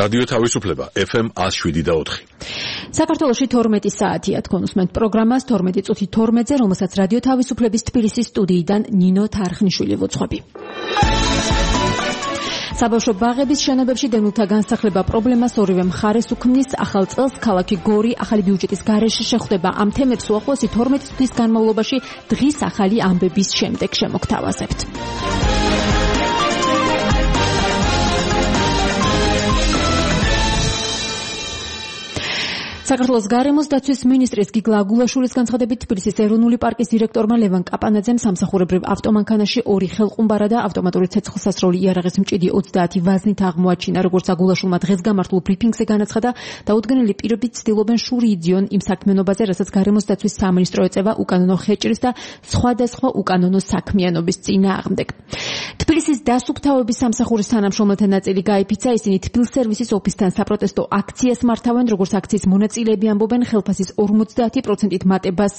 რადიო თავისუფლება FM 107.4. საქართველოში 12 საათია თქვენ უსმენთ პროგრამას 12 წუთი 12-ზე, რომელსაც რადიო თავისუფლების თბილისის სტუდიიდან ნინო თარხნიშვილი ვუძღვები. საბავშვო ბაღების შენობებში დევნილთა განსახლება პრობლემას ორივე მხარეს უქმნის. ახალ წელს ქალაქი გორი ახალი ბიუჯეტის გარეშე შეხვდება. ამ თემებს უახლოესი 12 წუთის განმავლობაში დღის ახალი ამბების შემდეგ შემოგთავაზებთ. საქართველოს გარემოს დაცვის მინისტრის გიგლა აგულაშვილის განცხადებით თბილისის ეროვნული პარკის დირექტორმა ლევან კაპანაძემ სამსახურებრივ ავტომანქანაში 2 ხელყუმბარა და ავტომატური ცეცხლსასროლი იარაღის მჭიდი 30 ვაზნით აღმოაჩინა. როგორც აგულაშვილმა დღეს გამართულ ბრიფინგზე განაცხადა, დაუდგენელი პირები ცდილობენ შური იძიონ იმ საქმიანობაზე, რასაც გარემოს დაცვის სამინისტრო ეწევა უკანონო ხეჭრის და სხვადასხვა უკანონო საქმიანობის წინააღმდეგ. თბილისის დასუფთავების სამსახურის თანამშრომელთა ნაწილი გაიფიცა. ისინი თბილსერვისის ოფისთან საპროტესტო აქციას მართავენ. როგორც აქციის მონაწილეები ამბობენ, ხელფასის 50%-ით მატებას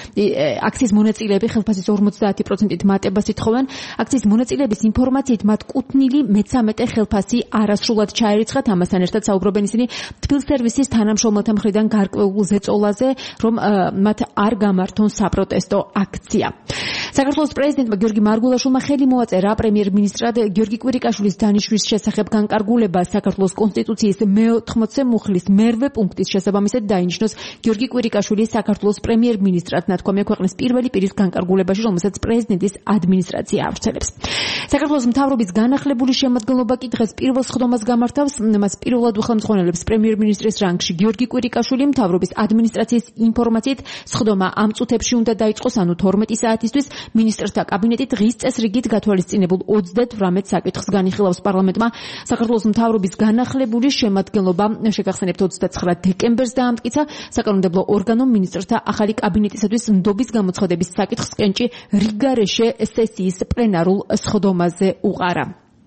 აქციის მონაწილეები ხელფასის 50%-ით მატებას ითხოვენ. აქციის მონაწილეების ინფორმაციით მათ კუთვნილი მე-13 ხელფასი არასრულად ჩაერიცხათ. ამასთან ერთად საუბრობენ ისინი თბილსერვისის თანამშრომელთა მხრიდან გარკვეულ ზეწოლაზე, რომ მათ არ გამართონ საპროტესტო აქცია. საქართველოს პრეზიდენტმა გიორგი მარგულაშვილმა ხელი მოაწერა პრემიერ-მინისტრად გიორგი კვირიკაშვილის დანიშვნის შესახებ განკარგულებას. საქართველოს კონსტიტუციის მე-80 მუხლის მერვე პუნქტის შესაბამისად დაინიშნოს გიორგი კვირიკაშვილი საქართველოს პრემიერ-მინისტრად. ნათქვამია ქვეყნის პირველი პირის განკარგულებაში, რომელსაც პრეზიდენტის ადმინისტრაცია ავრცელებს. საქართველოს მთავრობის განახლებული შემადგენლობა კი დღეს პირველ სხდომას გამართავს. მას პირველად უხელმძღვანელებს პრემიერ-მინისტრის რანგში გიორგი კვირიკაშვილი. მთავრობის ადმინისტრაციის ინფორმაციით სხდომა ამ წუთებში უნდა დაიწყოს, ანუ 12 საათისთვის. მინისტრთა კაბინეტი დღის წესრიგით გათვალისწინებულ 38 საკითხს განიხილავს პარლამენტმა. საქართველოს მთავრობის განახლებული შემადგენლობა შეგახსენებთ 29 დეკემბერს დაამტკიცა. საკანონმდებლო ორგანომ მინისტრთა ახალი კაბინეტისათვის ნდობის გამოცხადების საკითხს კენჭი რიგარეშე სესიის პლენარულ სხდომაზე უყარა.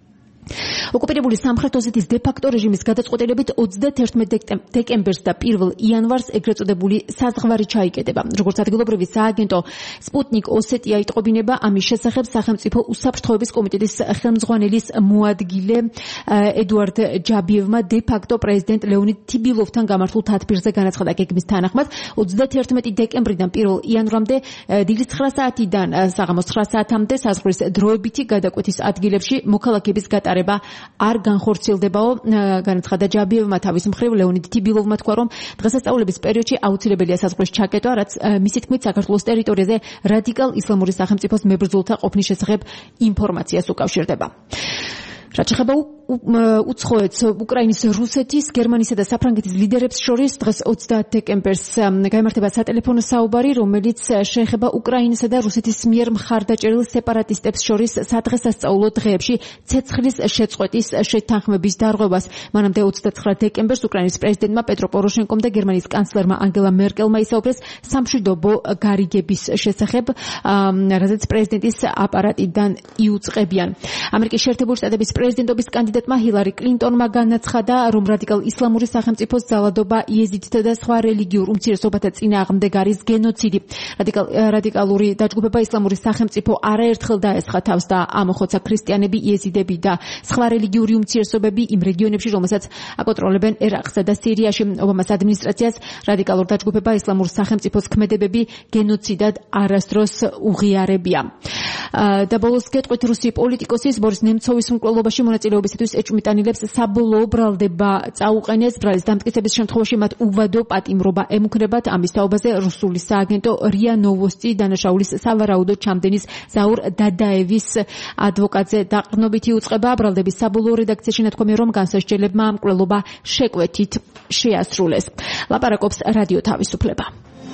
ოკუპირებული სამხრეთ ოსეთის დე-ფაქტო რეჟიმის გადაწყვეტილებით 31 დეკემბერს და 1 იანვარს ეგრეთ წოდებული საზღვარი ჩაიკეტება. როგორც ადგილობრივი სააგენტო სპუტნიკ ოსეტია იტყობინება, ამის შესახებ სახელმწიფო უსაფრთხოების კომიტეტის ხელმძღვანელის მოადგილე ედუარდ ჯაბიევმა დე-ფაქტო პრეზიდენტ ლეონიდ თიბილოვთან გამართულ თათბირზე განაცხადა. გეგმის თანახმად 31 დეკემბრიდან 1 იანვრამდე დილის 9 საათიდან საღამოს 9 საათამდე საზღვრის დროებითი გადაკვეთის ადგილებში მოქალაქეების გატარება არ განხორციელდებაო. განაცხადა ჯაბიევმა. თავის მხრივ ლეონიდ თიბილოვმა თქვა, რომ დღესასწაულების პერიოდში აუცილებელია საზღვრის ჩაკეტვა, რაც მისი თქმით საქართველოს ტერიტორიაზე რადიკალ ისლამური სახელმწიფოს მებრძოლთა ყოფნის შესახებ ინფორმაციას უკავშირდება. რაც შეეხება უცხოეთს, უკრაინის, რუსეთის, გერმანისა და საფრანგეთის ლიდერებს შორის დღეს 30 დეკემბერს გაიმართება სატელეფონო საუბარი, რომელიც შეეხება უკრაინისა და რუსეთის მიერ მხარდაჭერილ სეპარატისტებს შორის სადღესასწაულო დღეებში ცეცხლის შეწყვეტის შეთანხმების დარღვევას. მანამდე 29 დეკემბერს უკრაინის პრეზიდენტმა პეტრო პოროშენკომ და გერმანიის კანცლერმა ანგელა მერკელმა ისაუბრეს სამშვიდობო გარიგების შესახებ, რაზეც პრეზიდენტის აპარატიდან იუწყებიან. ამერიკის შეერთებული შტატების პრეზიდენტობის კანდიდატმა ჰილარი კლინტონმა განაცხადა, რომ რადიკალ ისლამური სახელმწიფოს ძალადობა იეზიდთა და სხვა რელიგიურ უმცირესობათა წინააღმდეგ არის გენოციდი. რადიკალური დაჯგუფება ისლამური სახელმწიფო არაერთხელ დაესხა თავს და ამოხოცა ქრისტიანები, იეზიდები და სხვა რელიგიური უმცირესობები იმ რეგიონებში, რომელსაც აკონტროლებენ ერაყსა და სირიაში. ობამას ადმინისტრაციას რადიკალურ დაჯგუფება ისლამურ სახელმწიფოს ქმედებები გენოციდად არასდროს უღიარებია. და ბოლოს გეტყვით, რუსი პოლიტიკოსის ბორის ნემცოვის უმკვლელობაში მონაწილეობისათვის ეჭვმიტანილებს საბოლოო ბრალდება წაუყენეს. ბრალის დამტკიცების შემთხვევაში მათ უვადო პატიმრობა ემუქრებათ. ამის თაობაზე რუსული სააგენტო რია ნოვოსტი დანაშაულის სავარაუდო ჩამდენის ზაურ დადაევის ადვოკატზე დაყრდნობით იუწყება. ბრალდების საბოლოო რედაქციაში ნათქვამია, რომ განსასჯელებმა მკვლელობა შეკვეთით შეასრულეს. ლაპარაკობს რადიო თავისუფლება.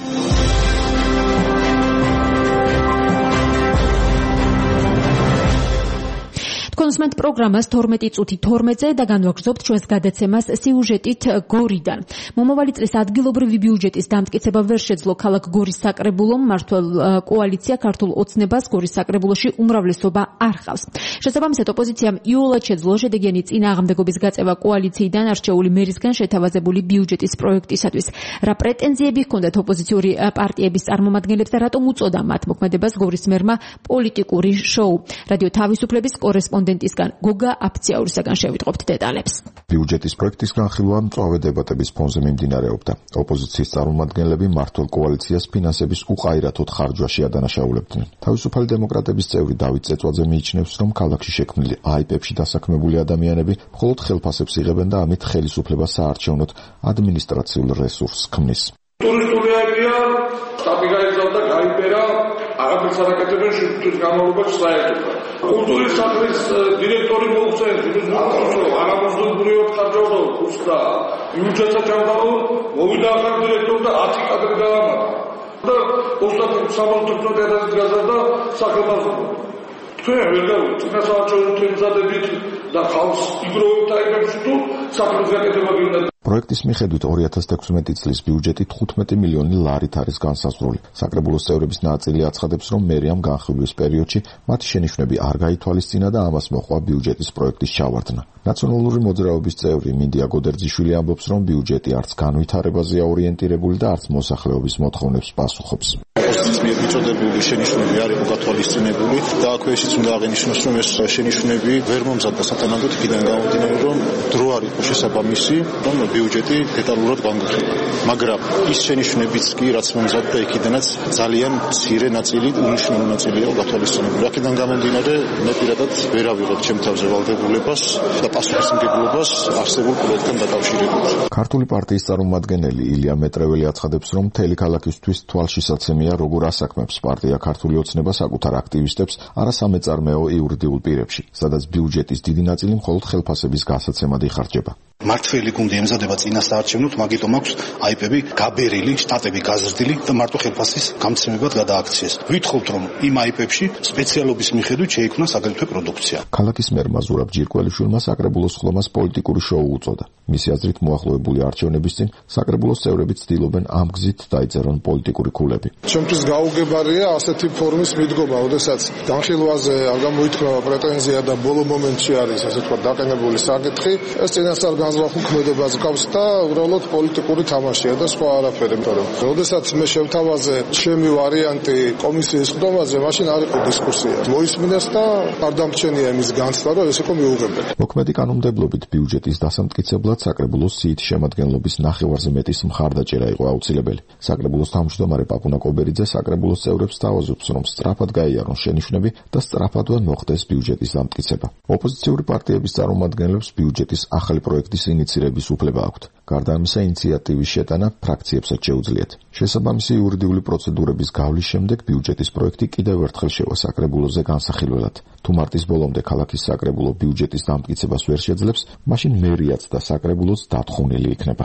კონსუმენტ პროგრამას 12 წუთი 12-ზე და განვაგრძობთ ჩვენს გადაცემას სიუჟეტით გორიდან. მომავალი წლის ადგილობრივი ბიუჯეტის დამტკიცება ვერ შეძლო ქალაქ გორის საკრებულომ. მმართველ კოალიცია ქართულ ოცნებას გორის საკრებულოში უმრავლესობა არ ჰყავს. შესაბამისად, ოპოზიციამ იოლად შეძლო შედეგიანი წინააღმდეგობის გაწევა კოალიციიდან არჩეული მერისგან შეთავაზებული ბიუჯეტის პროექტისათვის. რა პრეტენზიები ჰქონდათ ოპოზიციური პარტიების წარმომადგენლებს და რატომ უწოდა მათ მოქმედებას გორის მერმა პოლიტიკური შოუ. რადიო თავისუფლების კორესპონდენტის ბიუჯეტისგან. გოგა აფციაურისაგან შევიტყობთ დეტალებს. ბიუჯეტის პროექტის განხილვა მწვავე დებატების ფონზე მიმდინარეობდა. ოპოზიციის წარმომადგენლები მმართველ კოალიციას ფინანსების უყაირათოდ ხარჯვაში ადანაშაულებდნენ. თავისუფალი დემოკრატების წევრი დავით წეწვაძე მიიჩნევს, რომ ქალაქში შექმნილი აიპებში დასაქმებული ადამიანები მხოლოდ ხელფასებს იღებენ და ამით ხელისუფლება საარჩევნოდ ადმინისტრაციულ რესურსს ქმნის. ტურისტული აიპია, შტაბი გაიზარდა, გაიბერა, აღარ სარაკეთებენ შუქთვის განმავლობაში საერთოდ. კულტურის სახლის დირექტორი მოუწევს, არამოსდობრივად ხარჯავდა კურსდა. ბიუჯეტსა ჩავდაო, მოვიდა ახალ დირექტორი და 10 კადრი დაამატა. და 63,000 გაზარდა სახელმწიფო. თქვენ ვერ გავიგეთ, წინა საარჩევნო თემზადებით და ხალხს იგროვებთ აიპებში თუ საქმის გაკეთება გინდა. პროექტის მიხედვით 2016 წლის ბიუჯეტი 15 მილიონი ლარით არის განსაზღვრული. საკრებულოს წევრების ნაწილი აცხადებს, რომ მერიამ განხილვის პერიოდში მათი შენიშვნები არ გაითვალისწინა და ამას მოჰყვა ბიუჯეტის პროექტის ჩავარდნა. ნაციონალური მოძრაობის წევრი მინდია გოდერძიშვილი ამბობს, რომ ბიუჯეტი არც განვითარებაზეა ორიენტირებული და არც მოსახლეობის მოთხოვნებს პასუხობს. ოპოზიციის მიერ მიწოდებული შენიშვნები არ იყო გათვალისწინებული და აქვე ისიც უნდა აღინიშნოს, რომ ეს შენიშვნები ვერ მომზადდა სათანადოდ იქიდან გამომდინარე, რომ დრო არ იყო შესაბამისი, რომ ბიუჯეტი დეტალურად განხილვა. მაგრამ ის შენიშვნებიც კი რაც მომზადდა იქიდანაც ძალიან მცირე ნაწილი, უნიშნელო ნაწილი იყო გათვალისწინებული. აქედან გამომდინარე, მე პირადად ვერ ავიღებ ჩემ თავზე ვალდებულებას და პასუხისმგებლობას არსებულ პროექტთან დაკავშირებით. ქართული პარტიის წარმომადგენელი ილია მეტრეველი აცხადებს, რომ მთელი ქალაქისთვის თვალშისაცემია, როგორ ასაქმებს პარტია ქართული ოცნება საკუთარ აქტივისტებს არასამეწარმეო იურიდიულ პირებში, სადაც ბიუჯეტის დიდი ნაწილი მხოლოდ ხელფასების გასაცემად იხარჯება. მართველი გუნდი ემზადება წინა საარჩევნოდ, მაგიტომ აქვს აიპები გაბერილი, შტატები გაზრდილი და მარტო ხელფასის გამცემებად გადააქციეს. ვითხოვთ, რომ იმ აიპებში სპეციალობის მიხედვით შეიქმნა საგალითო პროდუქცია. ქალაქის მერმა ზურაბ ჯირკველიშვილმა საკრებულოს ხლომას პოლიტიკური შოუ უწოდა. მისი აზრით, მოახლოებული არჩევნების წინ საკრებულოს წევრები ცდილობენ ამ გზით დაიწერონ პოლიტიკური ქულები. ჩემთვის გაუგებარია ასეთი ფორმის მიდგომა, ოდესაც განხილვაზე არ გამოითქმევა პრეტენზია და ბოლო მომენტში არის, ასე თქვა, დაყენებული საკითხი. ეს წინასწარ განზრახულ ქმედებას გავს და უბრალოდ პოლიტიკური თამაშია და სხვა არაფერი, იმიტომ რომ ოდესაც მე შევთავაზე ჩემი ვარიანტი კომისიის ხდომაზე, მაშინ არ იყო დისკუსია. მოისმინეს და არ დამრჩენია იმის განცდა, რომ ეს იყო მიუღებელი. მოქმედი კანონმდებლობით ბიუჯეტის დასამტკიცებლად საკრებულოს სიით შემადგენლობის ნახევარზე მეტის მხარდაჭერა იყო აუცილებელი. საკრებულოს თავმჯდომარე პაპუნა კობერიძე საკრებულოს წევრებს თავაზობს, რომ სწრაფად გაიარონ შენიშვნები და სწრაფადვე მოხდეს ბიუჯეტის დამტკიცება. ოპოზიციური პარტიების წარმომადგენლებს ბიუჯეტის ახალი პროექტის ინიცირების უფლება აქვთ. გარდა ამისა, ინიციატივის შეტანა ფრაქციებსაც შეუძლიათ. შესაბამისი იურიდიული პროცედურების გავლის შემდეგ ბიუჯეტის პროექტი კიდევ ერთხელ შევა საკრებულოზე განსახილველად. თუ მარტის ბოლომდე ქალაქის საკრებულო ბიუჯეტის დამტკიცებას ვერ შეძლებს, მაშინ მერიაც და საკრებულოც დათხოვნილი იქნება.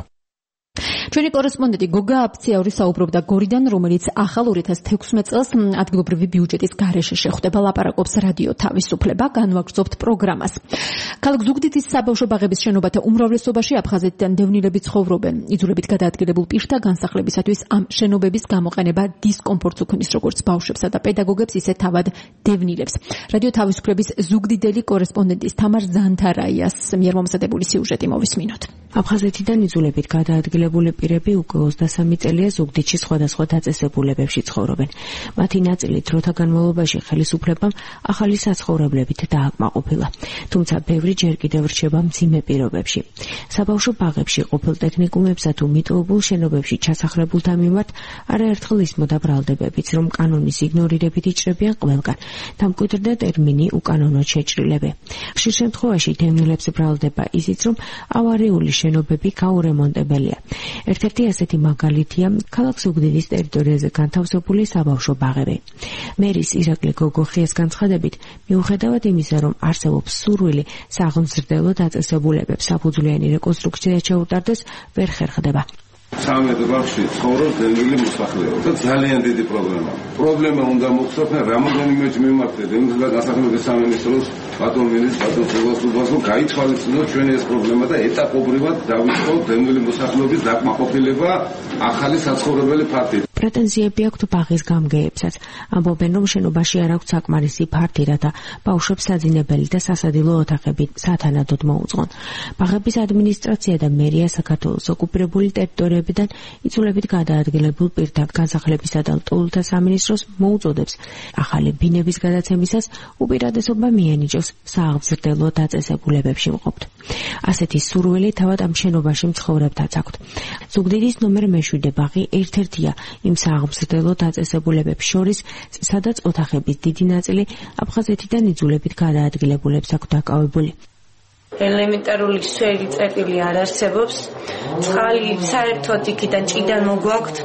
ჩვენი კორესპონდენტი გოგა აფციაური საუბრობდა გორიდან, რომელიც ახალ 2016 წელს ადგილობრივი ბიუჯეტის გარეშე შეხვდება, ლაპარაკობს რადიო თავისუფლება, განვაგრძობთ პროგრამას. ქალაქ ზუგდიდის საბავშვო ბაღების შენობათა უმრავლესობაში აფხაზეთიდან დევნილები ცხოვრობენ. იძულებით გადაადგილებულ პირთა განსახლებისათვის ამ შენობების გამოყენება დისკომფორტს უქმნის როგორც ბავშვებსა და პედაგოგებს, ისე თავად დევნილებს. რადიო თავისუფლების ზუგდიდელი კორესპონდენტის თამარ ზანთარაიას მიერ მომზადებული სიუჟეტი მოვისმინოთ. აფხაზეთიდან იძულებით გადაადგილებული პირები უკვე 23 წელია ზუგდიდში სხვადასხვა დაწესებულებებში ცხოვრობენ. მათი ნაწილი დროთა განმავლობაში ხელისუფლებამ ახალი საცხოვრებლებით დააკმაყოფილა. თუმცა ბევრი ჯერ კიდევ რჩება მძიმე პირობებში. საბავშვო ბაღებში ყოფილ ტექნიკუმებსა თუ მიტოვებულ შენობებში ჩასახლებულთა მიმართ არაერთხელ ისმოდა ბრალდებებიც, რომ კანონის იგნორირებით იჭრებიან ყველგან. დამკვიდრდა ტერმინი უკანონოდ შეჭრილები. ხშირ შემთხვევაში დევნილებს ბრალდება ისიც, რომ ავარიული შენობები გაურემონტებელია. ერთ-ერთი ასეთი მაგალითია ქალაქ ზუგდიდის ტერიტორიაზე განთავსებული საბავშვო ბაღები. მერის ირაკლი გოგოხიას განცხადებით, მიუხედავად იმისა, რომ არსებობს სურვილი საღმრძლო დაწესებულებებს საფუძვლიანი რეკონსტრუქცია შეუტარდეს, ვერ ხერხდება. 13 ბაღში ცხოვრობს დევნილი მოსახლეობა და ძალიან დიდი პრობლემა უნდა მოხდეს და რამოდენიმე მიმართეთ დევნილთა დასახელების სამინისტროს ბატონ მინისტრს ბატონ რომ გაითვალისწინოს ჩვენი ეს პრობლემა და ეტაპობრივად დავიწყოთ დევნილი მოსახლეობის დაკმაყოფილება ახალი საცხოვრებელი ფაქტით. პრეტენზიები აქვთ ბაღის გამგეებსაც. ამბობენ, რომ შენობაში არ აქვს საკმარისი ფართი, რათა ბავშვებს საძინებელი და სასადილო ოთახები სათანადოდ მოუძღონ. ბაღების ადმინისტრაცია და მერია საქართველოს ოკუპირებული ტერიტორიებიდან იცვლებით გადაადგილებულ პირთა განსახლებისა და ლტოლვილთა სამინისტროს მოუწოდებს ახალი ბინების გადაცემისას უპირატესობა მიენიჭოს სააღმზრდელო დაწესებულებებში მყოფთ. ასეთი სურვილი თავად ამ შენობაში მცხოვრებთაც აქვთ. ზუგდიდის ნომერ მე-7 ბაღი ერთ-ერთია იმ სააღმზრდელო დაწესებულებებს შორის, სადაც ოთახების დიდი ნაწილი აფხაზეთიდან იძულებით გადაადგილებულებს აქვთ დაკავებული. ელემენტარული სვერი წერტილი არ არსებობს. წყალი საერთოდ იქიდან ჭიდან მოგვაქვთ.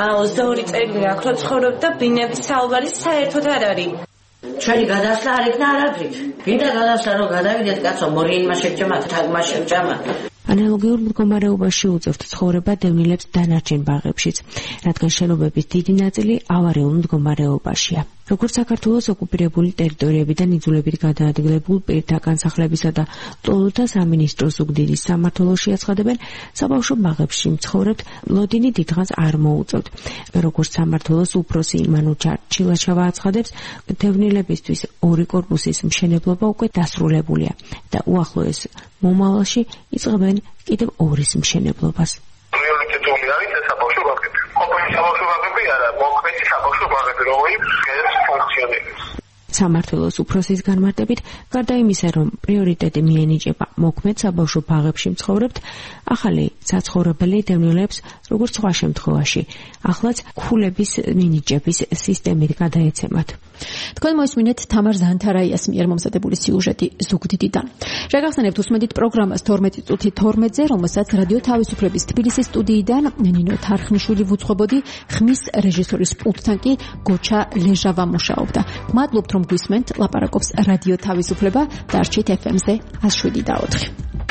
22 წელი აქვს რომ ცხოვრობ და ბინების საუბარი საერთოდ არ არის. ჩვენი გადასვლა არ იქნა არაფრით. გინდა გადასვლა რომ გადავიდეთ კაცო მორიენმა შეჭამა თაგმა შეჭამა. ანალოგიურ მდგომარეობაში უწევთ ცხოვრება დევნილებს დანარჩენ ბაღებშიც, რადგან შენობების დიდი ნაწილი ავარიულ მდგომარეობაშია. როგორც საქართველოს ოკუპირებული ტერიტორიებიდან იძულებით გადაადგილებულ პირთა განსახლებისა და ლტოლვილთა სამინისტროს ზუგდიდის სამმართველოში აცხადებენ, საბავშვო ბაღებში მცხოვრებთ ლოდინი დიდხანს არ მოუწევთ. როგორც სამმართველოს უფროსი მანუჩარ ჩილაშავა აცხადებს, დევნილებისთვის 2 კორპუსის მშენებლობა უკვე დასრულებულია და უახლოეს მომავალში იწყებენ კიდევ 2-ის მშენებლობას. პრიორიტეტული არის ეს საბავშვო ბაღები. ყოფილი საბავშვო ბაღები არა, მოქმედი საბავშვო ბაღები, რომელიც ფუნქციონირებს. სამმართველოს უფროსის განმარტებით, გარდა იმისა, რომ პრიორიტეტი მიენიჭება მოქმედ საბავშვო ბაღებში მცხოვრებთ, ახალი საცხოვრებელი დევნილებს, როგორც სხვა შემთხვევაში, ახლაც ქულების მინიჭების სისტემით გადაეცემათ. თქვენ მოისმინეთ თამარ ზანთარაიას მიერ მომზადებული სიუჟეტი ზუგდიდიდან. შეგახსენებთ უსმენთ პროგრამას 12:12-ზე, რომელსაც რადიო თავისუფლების თბილისის სტუდიიდან ნინო თარხნიშვილი ვუძღვებოდი, ხმის რეჟისორის პულტთან კი გოჩა ლეჟავა მუშაობდა. მადლობთ რომ გვისმენთ, ლაპარაკობს რადიო თავისუფლება, დარჩით FM-ზე 107.4.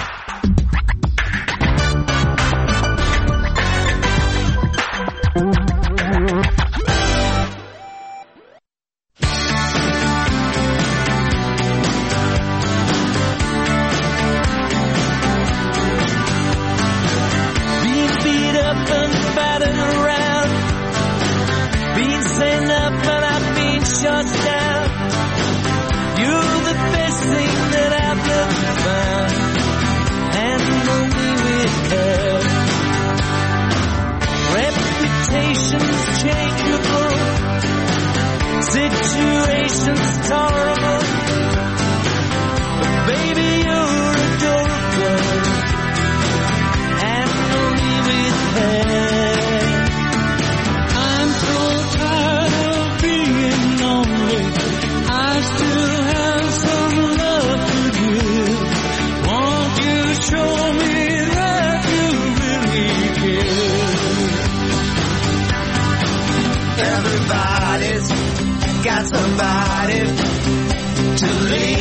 Situation's terrible, but baby you're adorable, handle me with care. I'm so tired of being lonely, I still have some love to give. Won't you show me that you really care? Everybody's got somebody to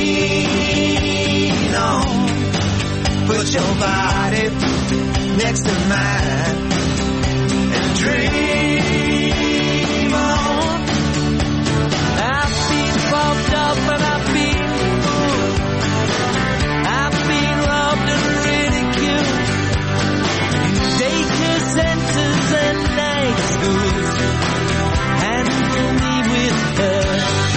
lean on. Put your body next to mine and dream on. I've been bumped up and I've been fooled. I've been robbed and ridiculed in daycare centers and night schools. Handle me with her.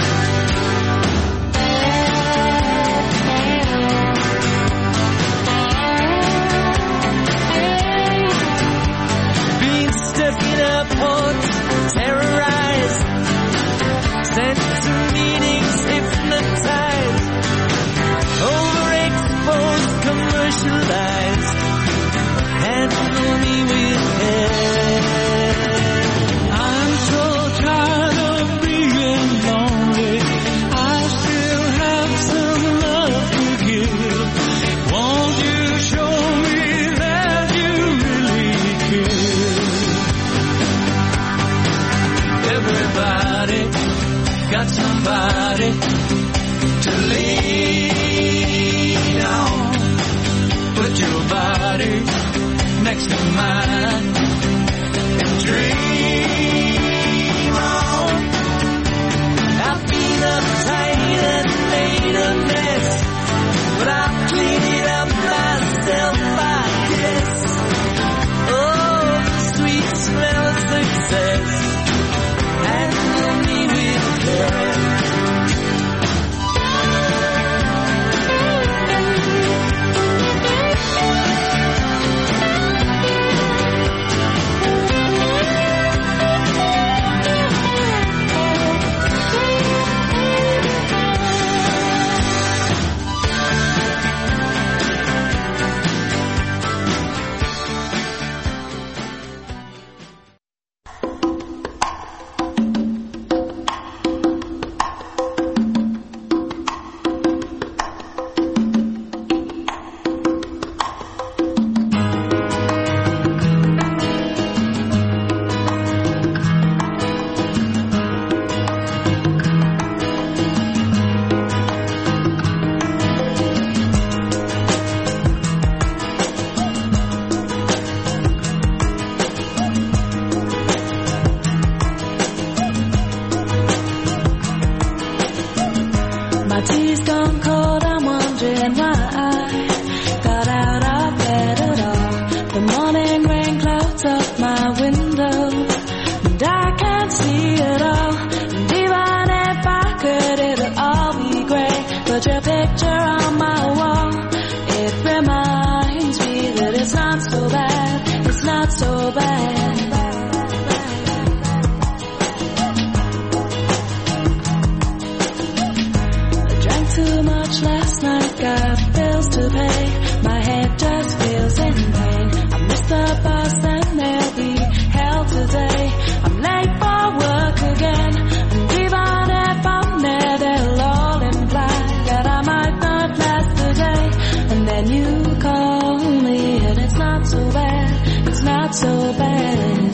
Being stuck in a port, terrorized, sent to meetings, hypnotized, overexposed, commercialized. Handle me with her. I'm so tired of being lonely, I still have some love to give. Won't you show me that you really care? Everybody got somebody to lean on. Put your body next to mine and dream on. I've been uptight and made a mess, but I'll clean it up myself, I guess. Oh, the sweet smell of success. got bills to pay. My head just feels in pain. I miss the bus and there'll be hell today. I'm late for work again, and even if I'm there, they'll all imply that I might not last the day. And then you call me, and it's not so bad. It's not so bad. And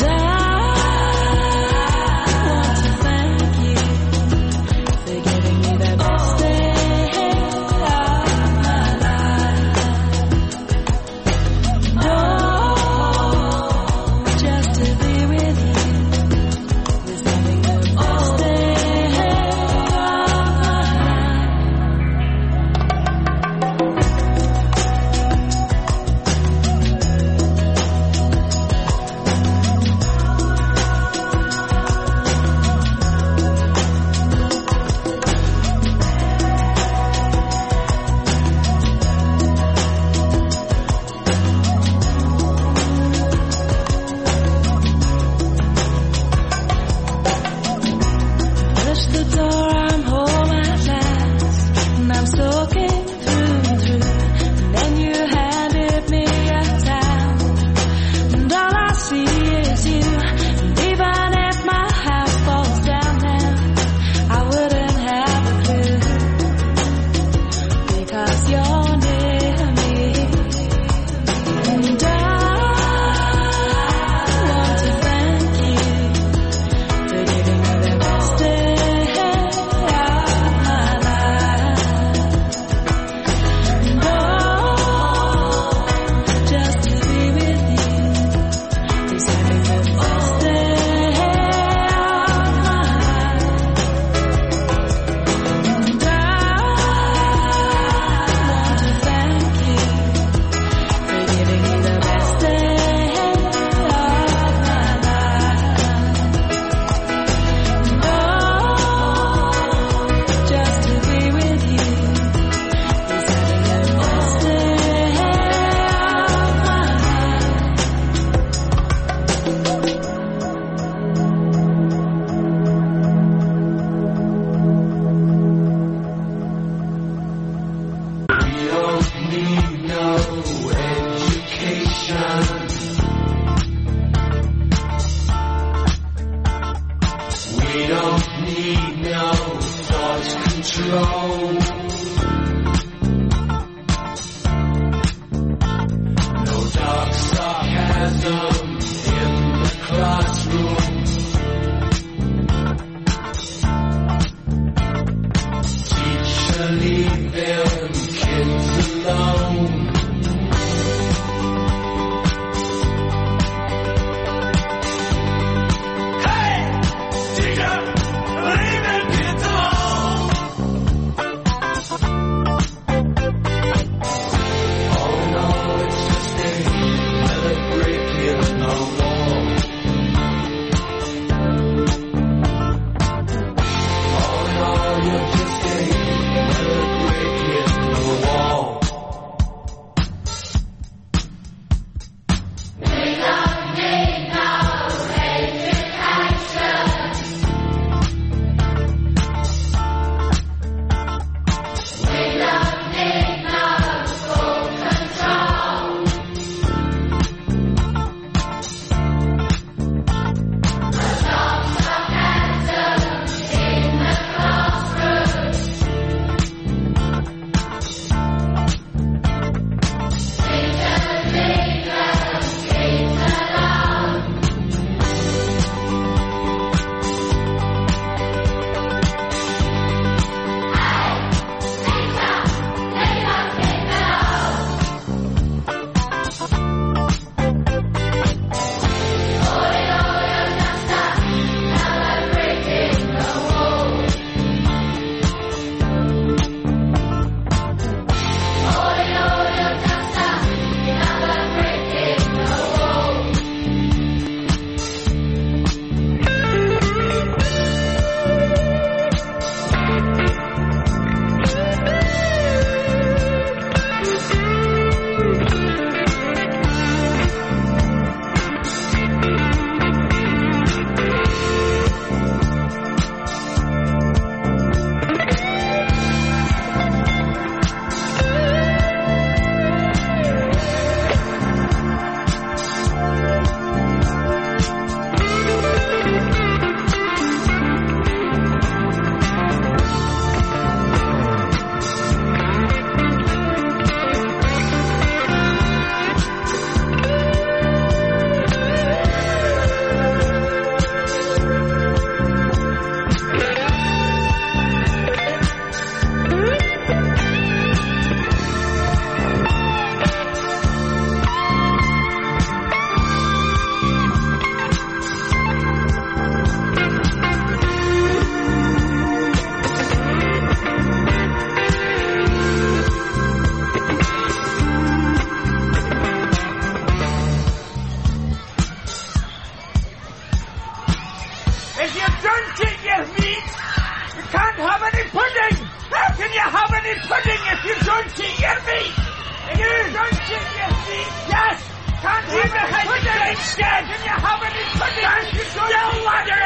scared? Can you have any fucking still water?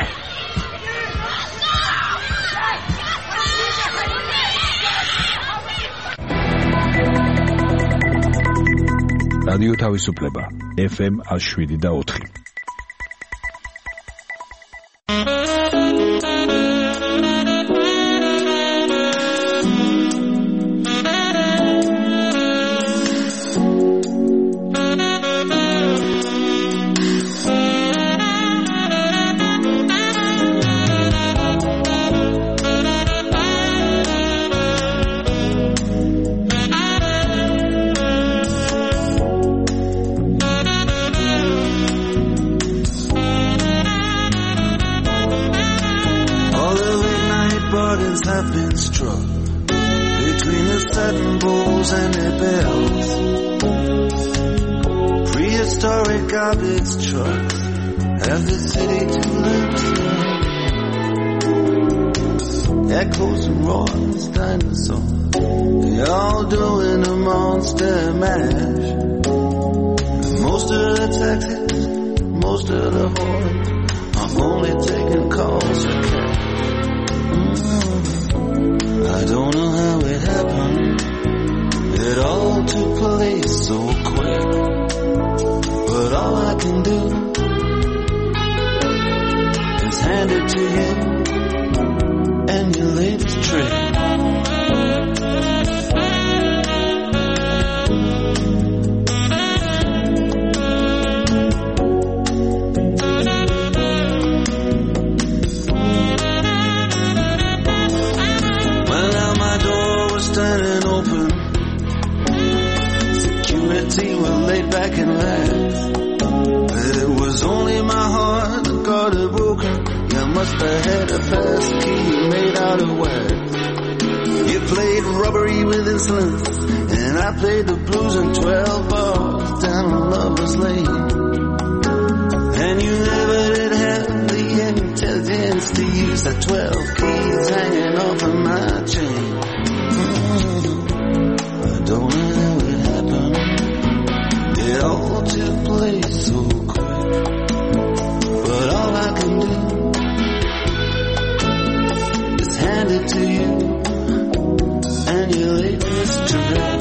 რადიო თავისუფლება FM 107.4 Have been struck between the satin bowls and their bells. Prehistoric garbage trucks have the city to themselves. Echoes and roars, dinosaurs, they all doing a monster mash. Most of the taxis, most of the horns are only taking calls for cash. I don't know how it happened. It all took place so quick. But all I can do is hand it to you and your latest trick. Standing open, security were laid back and laughed. It was only my heart that got it broken. You must have had a fast key made out of wax. You played robbery with insolence, and I played the blues in 12 bars down Lover's Lane. And you never did have the intelligence to use the 12 keys hanging off of my chain. I don't know how it happened. It all took place so quick. But all I can do is hand it to you and your latest trick.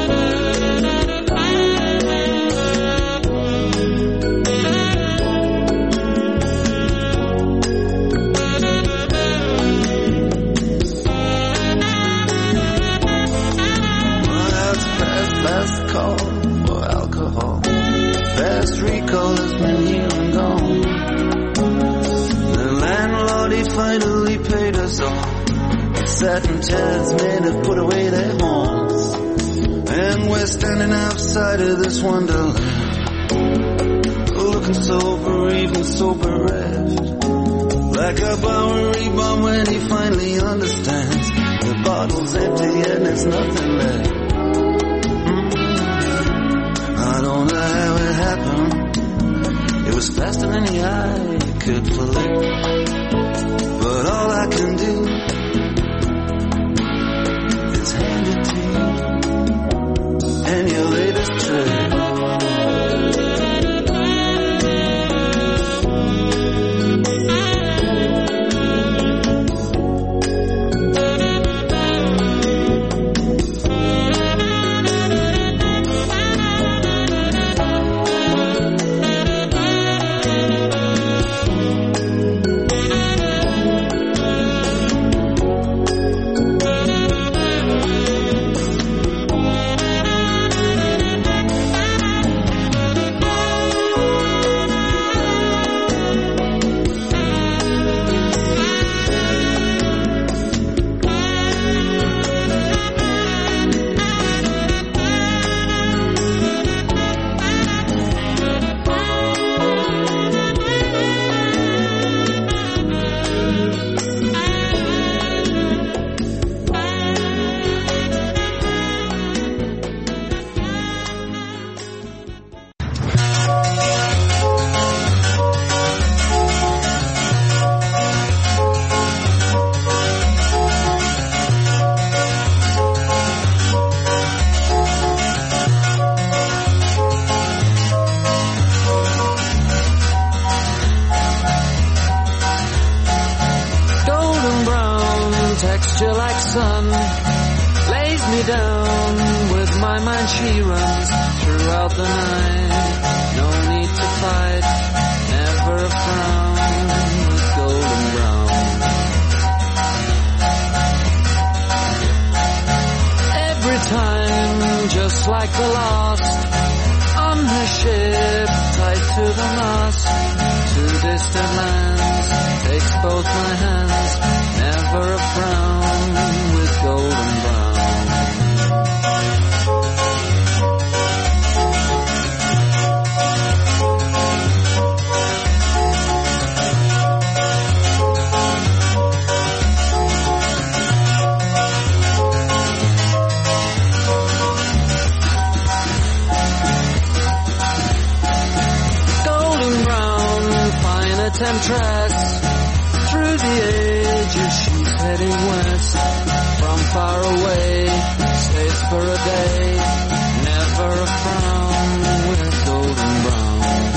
Last call for alcohol. Fast recall has been here and gone. The landlord, he finally paid us all. The satin chairs made have put away their horns. And we're standing outside of this wonderland, looking so bereaved and so bereft. Like a Bowery bum when he finally understands the bottle's empty and there's nothing left. I don't know how it happened. It was faster than the eye could flick. But all I can do is hand it to you and your latest trick. texture like sun lays me down. With my mind she runs throughout the night. No need to fight, never a frown, with golden brown. Every time, just like the last, on her ship, tied to the mast, to distant lands, takes both my hands, never a frown, with golden brown. Temptress, through the ages she's heading west. From far away, stays for a day, never a frown, with golden brown.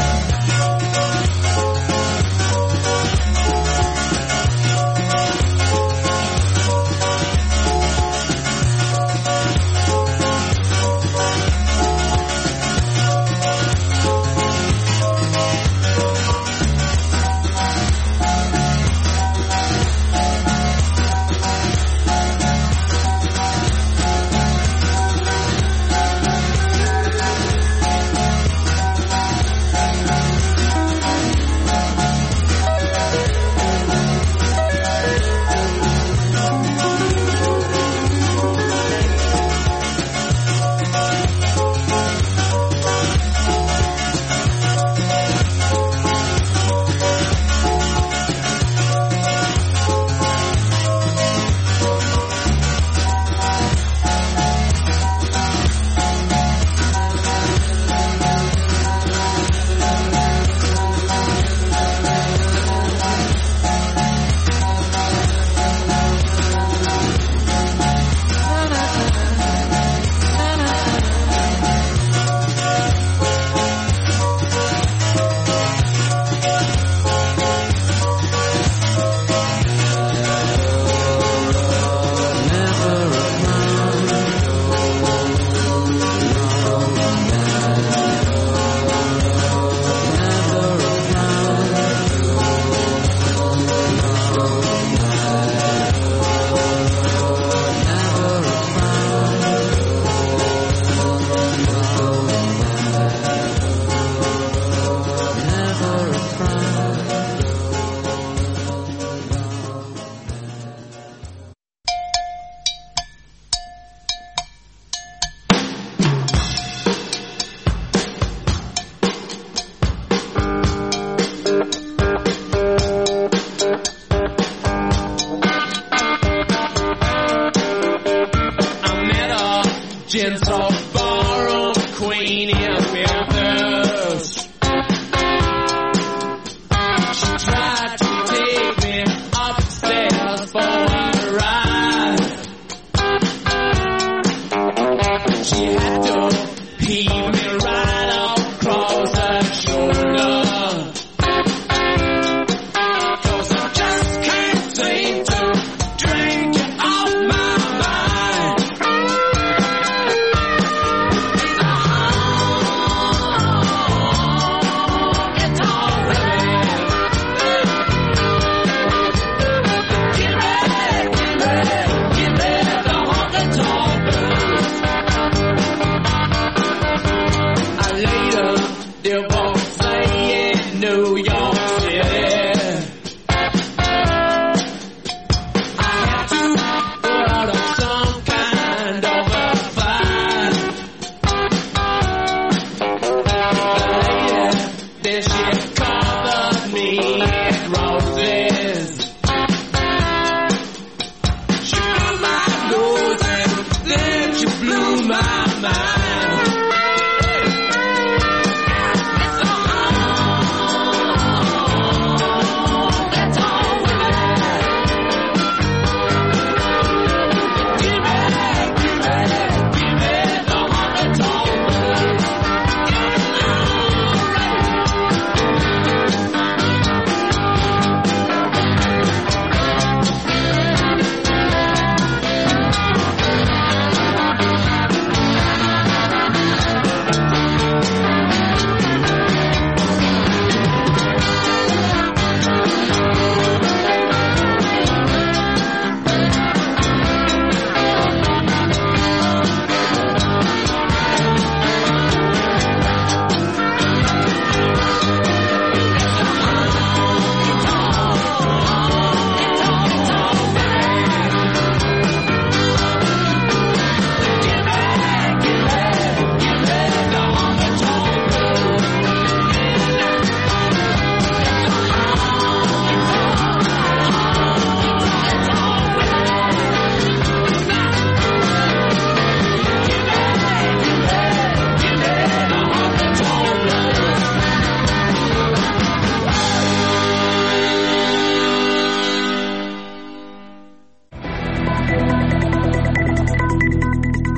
gentle borrowed queen in Memphis. She tried to take me upstairs for a ride. She had to heave me right across her shoulder. 'Cause I just can't seem to drink you off my mind.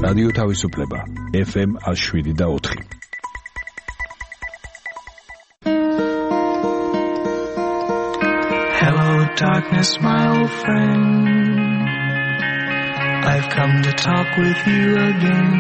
რადიო თავისუფლება FM 107.4. Hello darkness my old friend, I've come to talk with you again,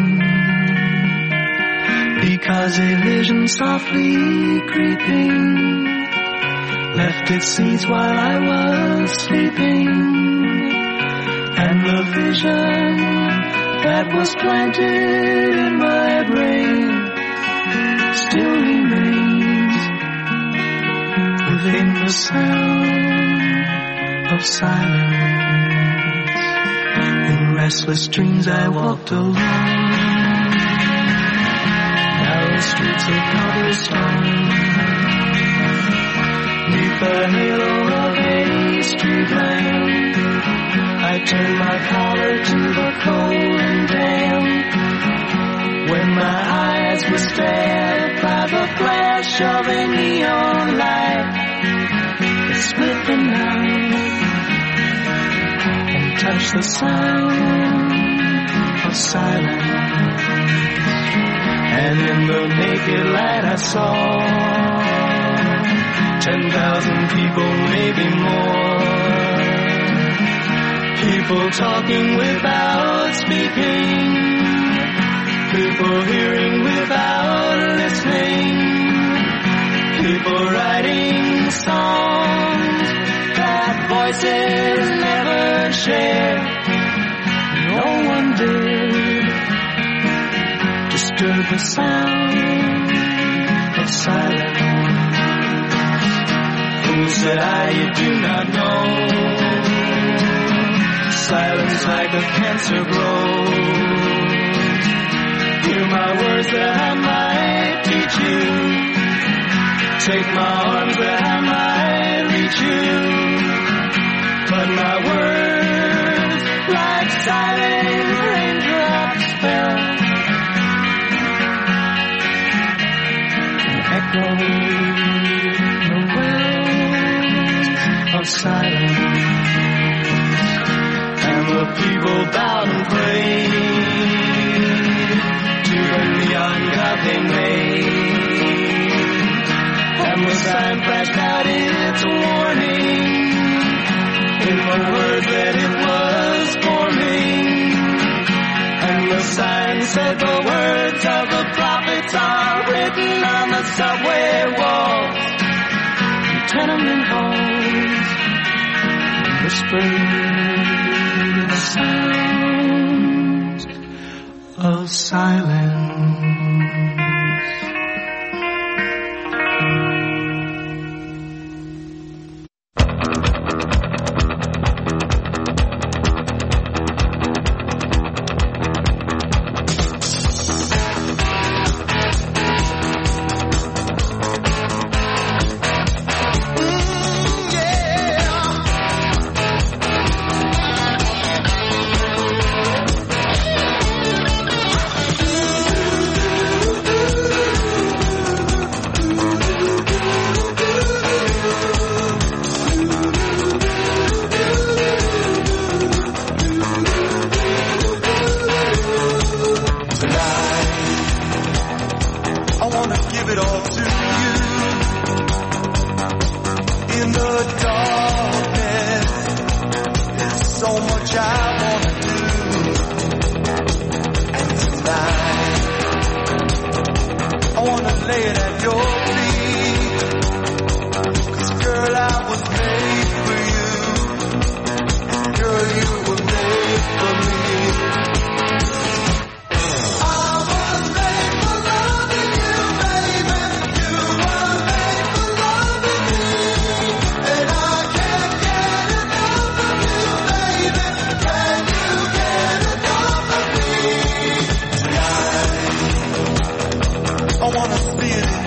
because a vision softly creeping left its seeds while I was sleeping, and the vision that was planted in my brain still remains within the sound of silence. In restless dreams I walked along narrow streets of cobblestone, neath the halo of a street lamp. I turned my collar to the cold and damp, when my eyes were stared by the flash of a neon light that split the night and touched the sound of silence. And in the naked light I saw 10,000 people, maybe more, people talking without speaking, people hearing without listening, people writing songs that voices never shared. No one did disturb the sound of silence. Who said you do not know? Silence like a cancer grows. Hear my words that I might teach you. Take my arms that I might reach you. But my words, like silent raindrops, fell and echoed the wells of silence. And the people bowed and prayed to the neon god they made, and the sign flashed out its warning in the words that it was forming. And the sign said the words of the prophets are written on the subway walls and tenement halls, whispered the sounds of silence. I wanna feel it.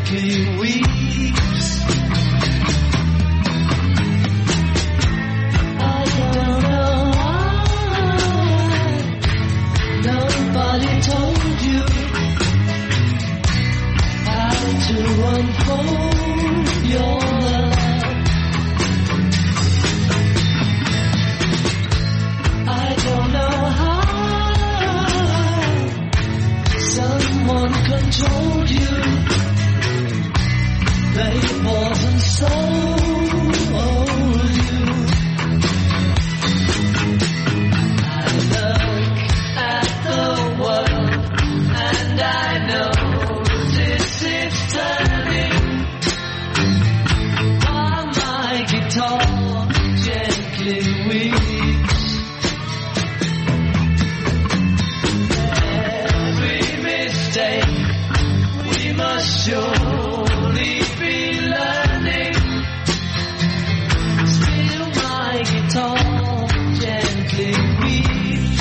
gently weeps. I don't know why nobody told you how to unfold your love. I don't know how someone controlled you. They bought and sold you. I look at the world and I notice it's turning. While my guitar gently weeps. Every mistake we must surely be learning. Still my guitar gently weeps.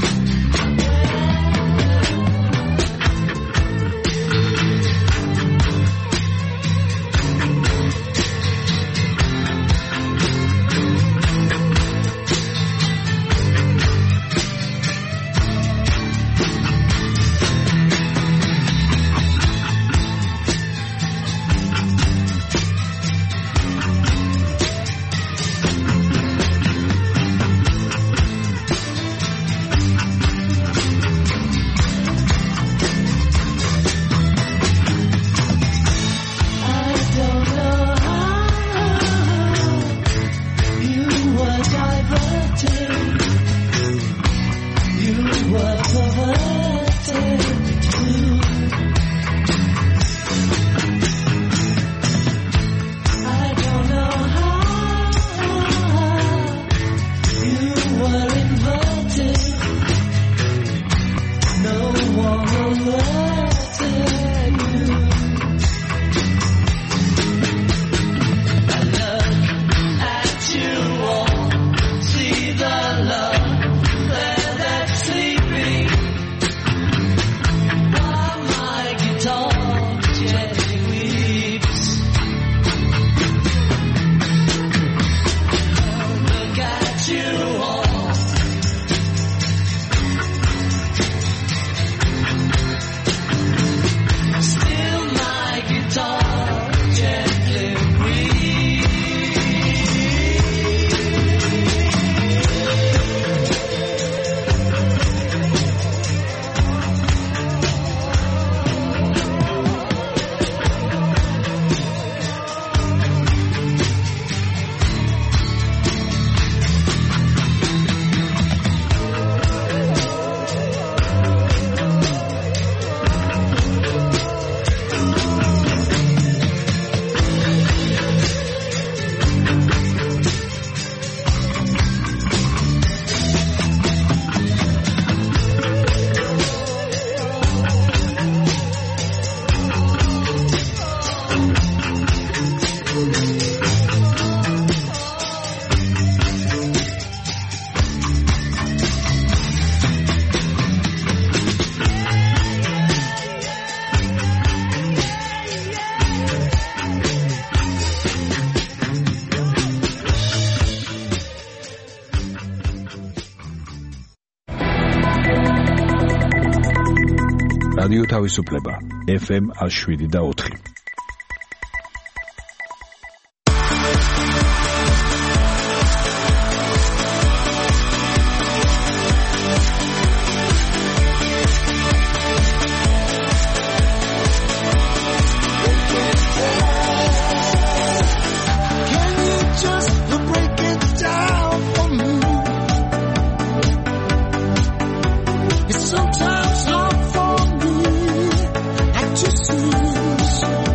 რადიო თავისუფლება FM 107.4. Sometimes hard for me to see.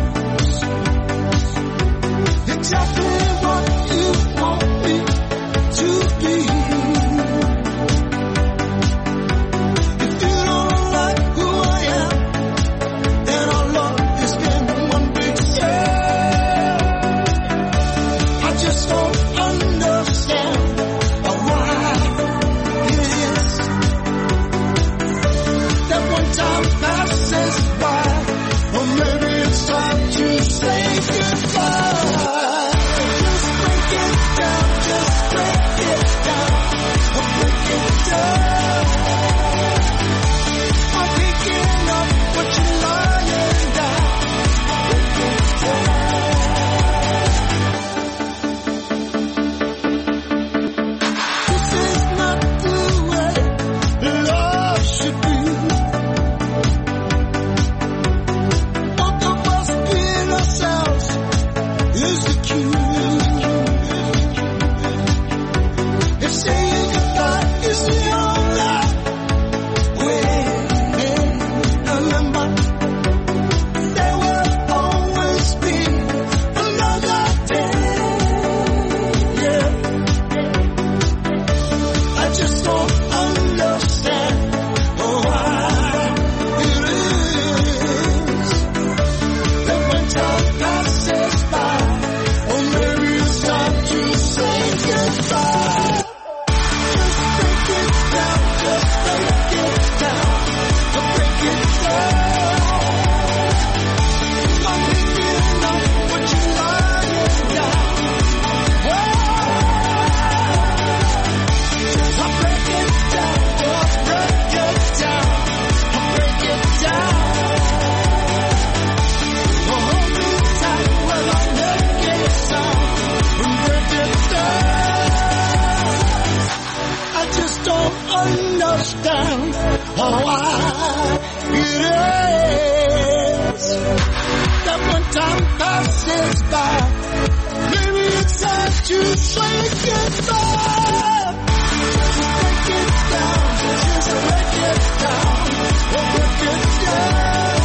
goodbye. Maybe it's time to say goodbye. Break it down, just break it down, oh, break it down.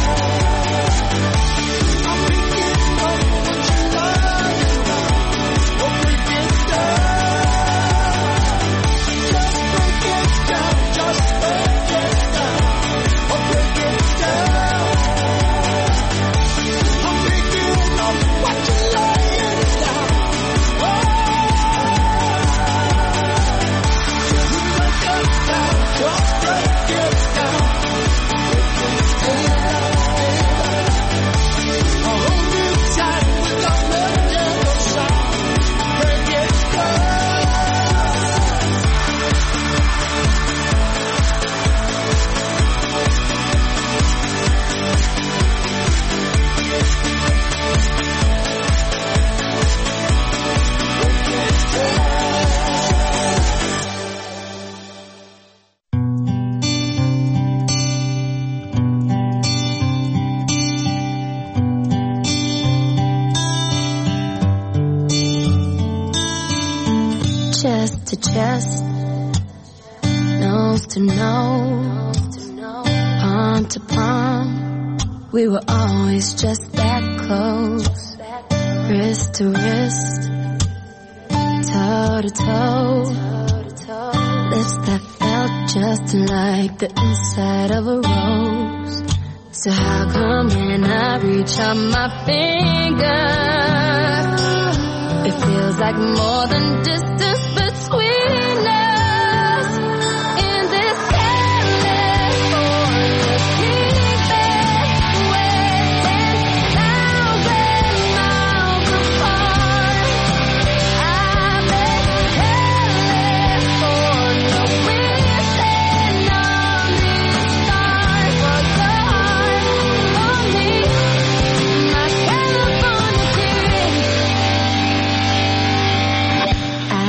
I'm thinking of what you love now, oh, break it down. Just break it down, just break it down, oh, break it down. I'm thinking of what you lying down, oh. Just break it down, just break it down. I'll hold you tight without letting go sound. Break it down. Chest to chest, nose to nose, palm to palm. We were always just that close, wrist to wrist, toe to toe. Lips that felt just like the inside of a rose. So how come when I reach out my finger, it feels like more than distance between us in this California fever, we're 10,000 miles apart. I'm in California, wishing on these stars was the heart for me, my California dream. I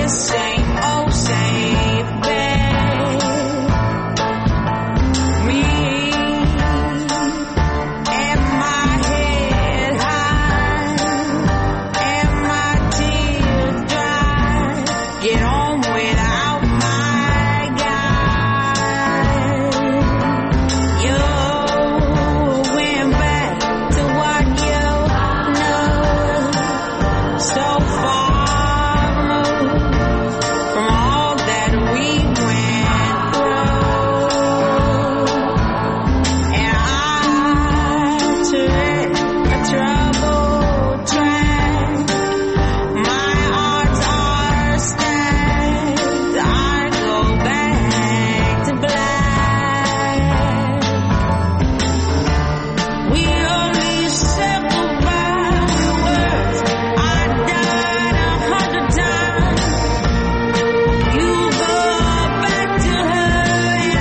same old same bed. Me and my head high and my tears dry. Get on without my guy. You went back to what you know. So far removed from all that we went through. And I tread a troubled track. My odds are stacked. I go back to black. We only said goodbye with words. I died 100 times. You go back to her and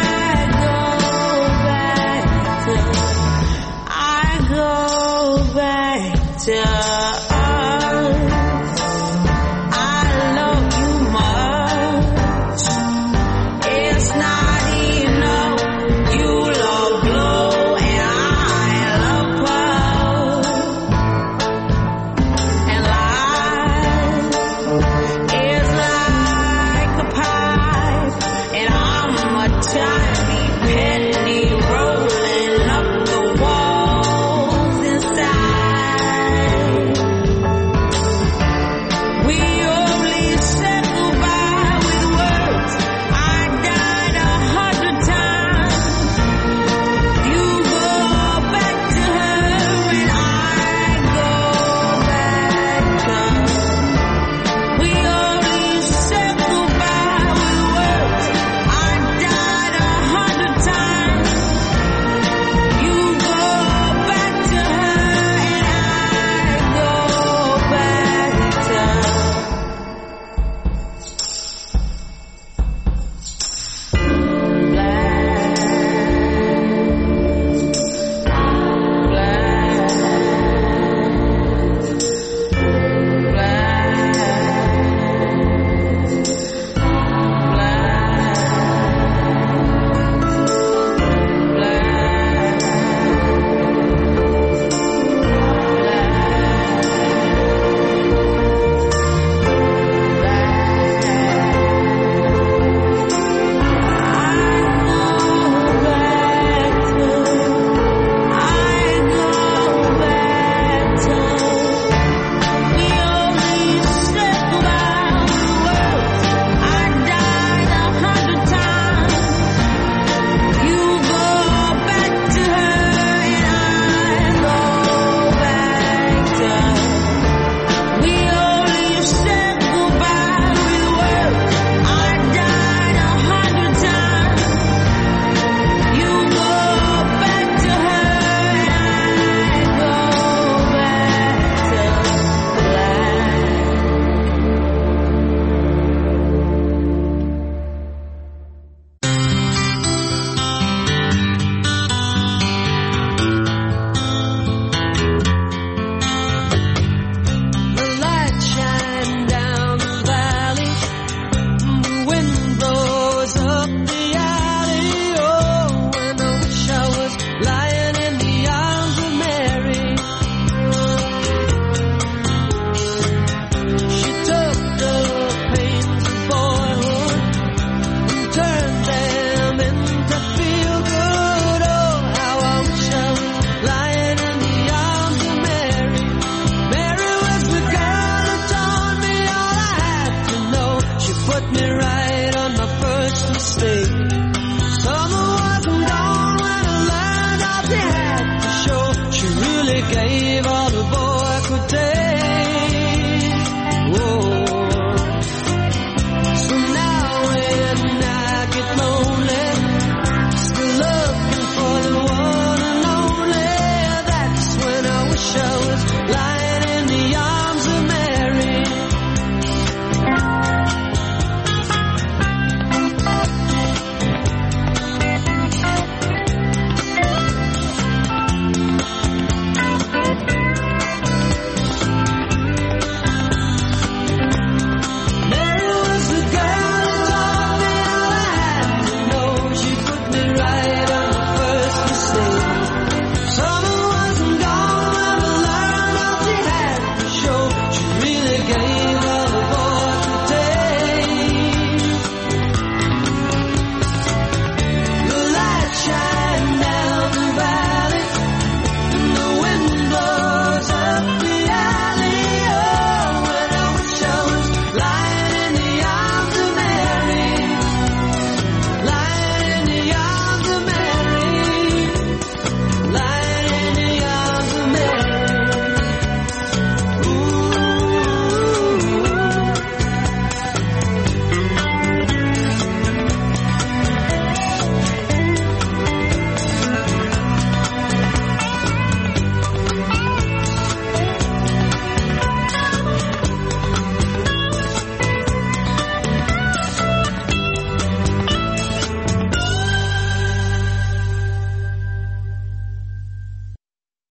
I go back to us. I love you much. It's not enough. You love blue and I love purple. And life is like a pipe, and I'm a tiny penny rolling up the walls inside. We only said goodbye with words. I died 100 times. You go back to her and I go back. We only said goodbye with words. I died 100 times. You go back to her and I go back to. The light shine down the valley, the wind blows up the alley. Oh, and I wish I was lying in the arms of Mary. She took the pains of boyhood and turned them into feel good. Oh, how I wish I was lying in the arms of Mary. Mary was the girl who taught me all I had to know. She put me right on my first mistake. Summer wasn't gone when I learned all she had to show. She really gave all